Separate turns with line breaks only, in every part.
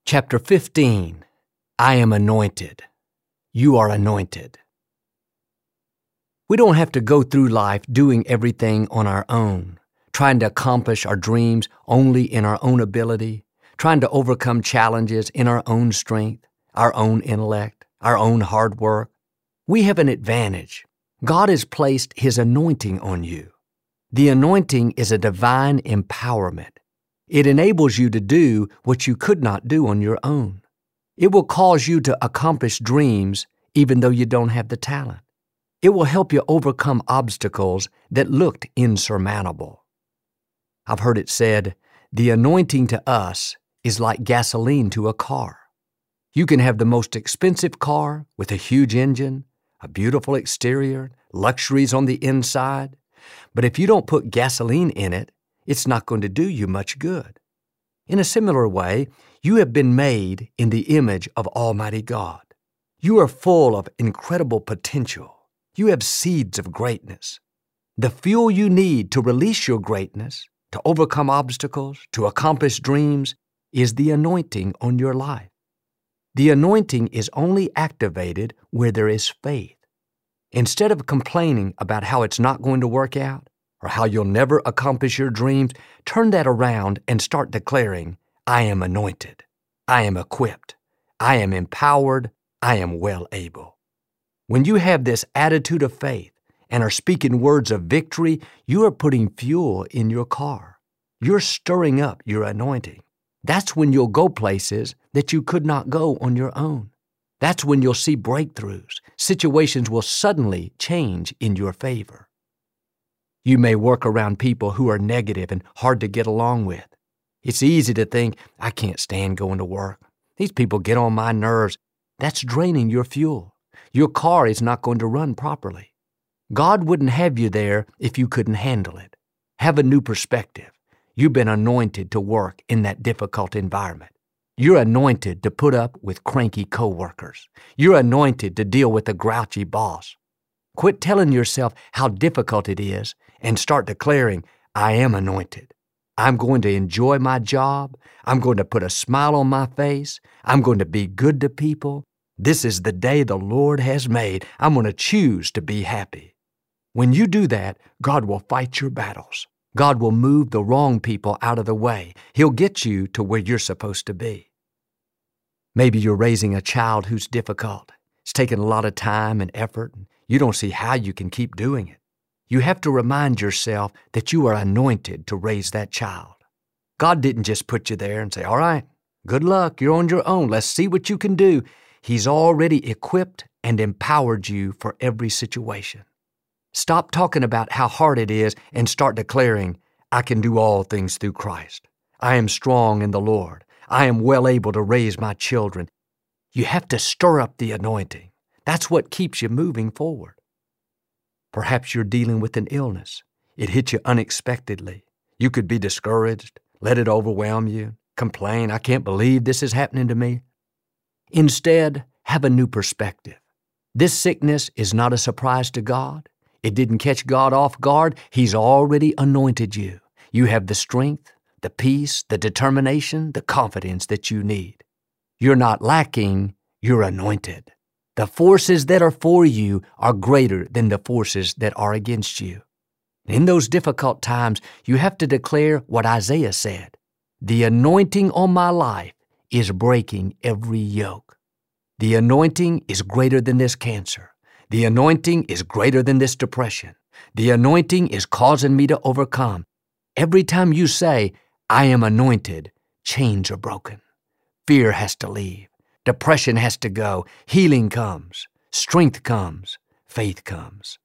Chapter 15, I am anointed. You are anointed. We don't have to go through life doing everything on our own, trying to accomplish our dreams only in our own ability, trying to overcome challenges in our own strength, our own intellect, our own hard work. We have an advantage. God has placed His anointing on you. The anointing is a divine empowerment. It enables you to do what you could not do on your own. It will cause you to accomplish dreams even though you don't have the talent. It will help you overcome obstacles that looked insurmountable. I've heard it said, the anointing to us is like gasoline to a car. You can have the most expensive car with a huge engine, a beautiful exterior, luxuries on the inside, but if you don't put gasoline in it, it's not going to do you much good. In a similar way, you have been made in the image of Almighty God. You are full of incredible potential. You have seeds of greatness. The fuel you need to release your greatness, to overcome obstacles, to accomplish dreams, is the anointing on your life. The anointing is only activated where there is faith. Instead of complaining about how it's not going to work out, or how you'll never accomplish your dreams, turn that around and start declaring, I am anointed, I am equipped, I am empowered, I am well able. When you have this attitude of faith and are speaking words of victory, you are putting fuel in your car. You're stirring up your anointing. That's when you'll go places that you could not go on your own. That's when you'll see breakthroughs. Situations will suddenly change in your favor. You may work around people who are negative and hard to get along with. It's easy to think, I can't stand going to work. These people get on my nerves. That's draining your fuel. Your car is not going to run properly. God wouldn't have you there if you couldn't handle it. Have a new perspective. You've been anointed to work in that difficult environment. You're anointed to put up with cranky coworkers. You're anointed to deal with a grouchy boss. Quit telling yourself how difficult it is and start declaring, I am anointed. I'm going to enjoy my job. I'm going to put a smile on my face. I'm going to be good to people. This is the day the Lord has made. I'm going to choose to be happy. When you do that, God will fight your battles. God will move the wrong people out of the way. He'll get you to where you're supposed to be. Maybe you're raising a child who's difficult. It's taken a lot of time and effort. You don't see how you can keep doing it. You have to remind yourself that you are anointed to raise that child. God didn't just put you there and say, all right, good luck, you're on your own, let's see what you can do. He's already equipped and empowered you for every situation. Stop talking about how hard it is and start declaring, I can do all things through Christ. I am strong in the Lord. I am well able to raise my children. You have to stir up the anointing. That's what keeps you moving forward. Perhaps you're dealing with an illness. It hit you unexpectedly. You could be discouraged, let it overwhelm you, complain, I can't believe this is happening to me. Instead, have a new perspective. This sickness is not a surprise to God. It didn't catch God off guard. He's already anointed you. You have the strength, the peace, the determination, the confidence that you need. You're not lacking, you're anointed. The forces that are for you are greater than the forces that are against you. In those difficult times, you have to declare what Isaiah said. The anointing on my life is breaking every yoke. The anointing is greater than this cancer. The anointing is greater than this depression. The anointing is causing me to overcome. Every time you say, I am anointed, chains are broken. Fear has to leave. Depression has to go. Healing comes. Strength comes. Faith comes.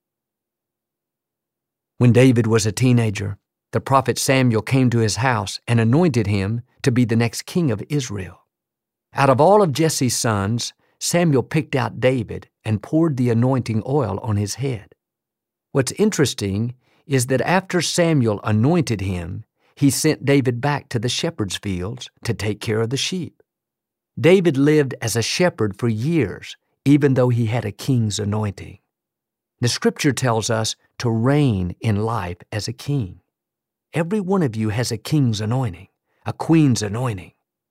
When David was a teenager, the prophet Samuel came to his house and anointed him to be the next king of Israel. Out of all of Jesse's sons, Samuel picked out David and poured the anointing oil on his head. What's interesting is that after Samuel anointed him, he sent David back to the shepherd's fields to take care of the sheep. David lived as a shepherd for years, even though he had a king's anointing. The scripture tells us to reign in life as a king. Every one of you has a king's anointing, a queen's anointing.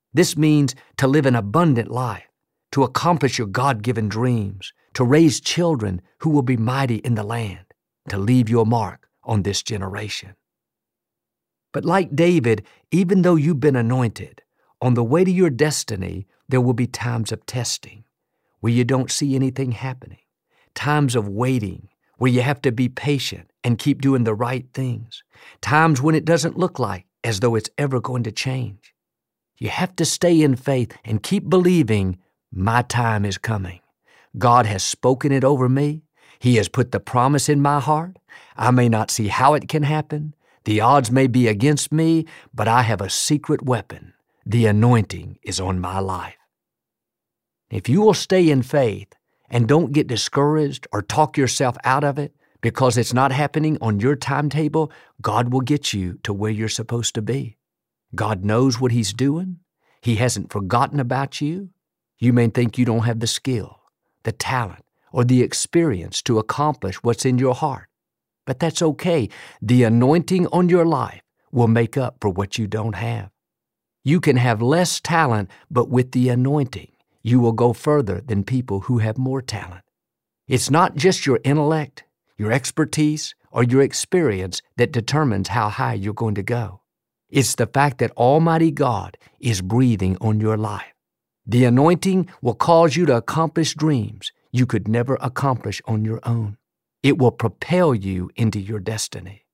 This means to live an abundant life, to accomplish your God-given dreams, to raise children who will be mighty in the land, to leave your mark on this generation. But like David, even though you've been anointed, on the way to your destiny, there will be times of testing where you don't see anything happening, times of waiting where you have to be patient and keep doing the right things, times when it doesn't look like as though it's ever going to change. You have to stay in faith and keep believing, my time is coming. God has spoken it over me. He has put the promise in my heart. I may not see how it can happen. The odds may be against me, but I have a secret weapon. The anointing is on my life. If you will stay in faith and don't get discouraged or talk yourself out of it because it's not happening on your timetable, God will get you to where you're supposed to be. God knows what He's doing. He hasn't forgotten about you. You may think you don't have the skill, the talent, or the experience to accomplish what's in your heart. But that's okay. The anointing on your life will make up for what you don't have. You can have less talent, but with the anointing, you will go further than people who have more talent. It's not just your intellect, your expertise, or your experience that determines how high you're going to go. It's the fact that Almighty God is breathing on your life. The anointing will cause you to accomplish dreams you could never accomplish on your own. It will propel you into your destiny.